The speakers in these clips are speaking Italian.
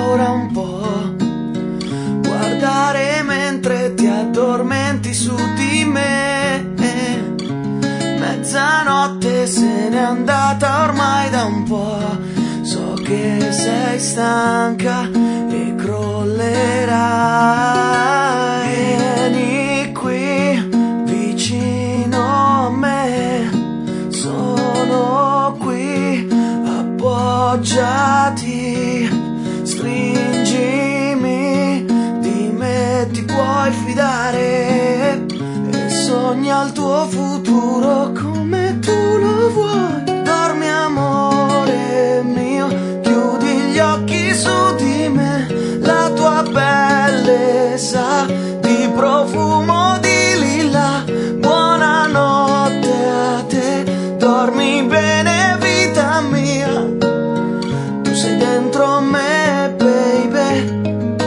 ancora un po', guardare mentre ti addormenti su di me. Mezzanotte se n'è andata ormai da un po', so che sei stanca e crollerai. Vieni qui vicino a me, sono qui, appoggiati, stringimi, di me ti puoi fidare e sogna il tuo futuro come tu lo vuoi. Dormi amore mio, chiudi gli occhi su di me, la tua pelle sa di profumo di lilla. Buonanotte a te, dormi bene vita mia, tu sei dentro me baby.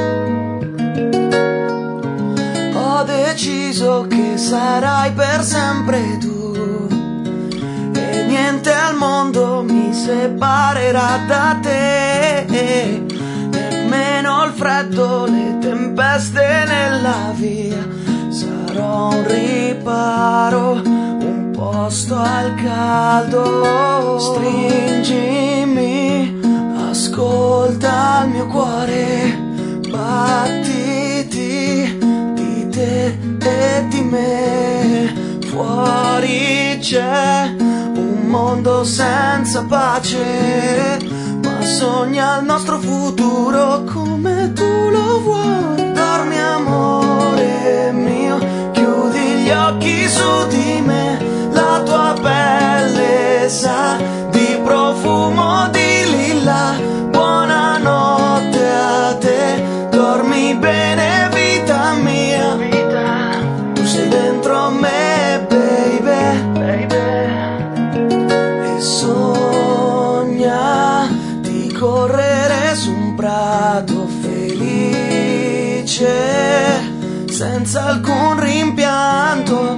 Ho deciso che sarai per sempre tu e niente al mondo mi separerà da te, nemmeno il freddo, le tempeste nella via. Sarò un riparo, un posto al caldo. Stringimi, ascolta il mio cuore, battiti di te e di me. Fuori c'è un mondo senza pace, ma sogna il nostro futuro come tu lo vuoi. Dormi amore mio, chiudi gli occhi su di me, la tua pelle sa di profumo di lilla. Buonanotte a te, dormi bene vita mia, tu sei dentro me baby, e sogna di correre su un prato felice senza alcun rimpianto,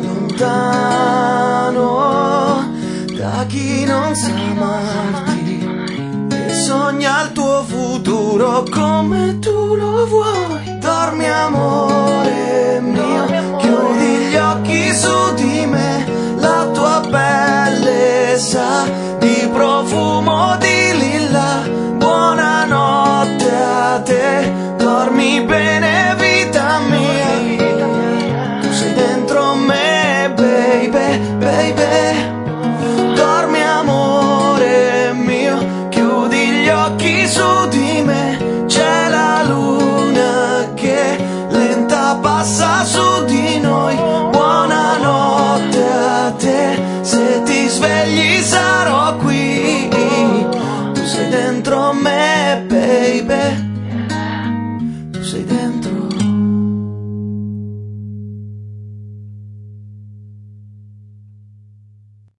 lontano da chi non sa amarti, e sogna il tuo futuro come tu lo vuoi. Dormi amore mio, chiudi gli occhi su di me, la tua pelle sa di profumo di lilla. Buonanotte a te, dormi bene vita mia, tu sei dentro me baby, baby. Dormi amore mio, chiudi gli occhi su di me, c'è la luna che lenta passa su di noi. Buonanotte a te, se ti svegli sarò qui, tu sei dentro me baby.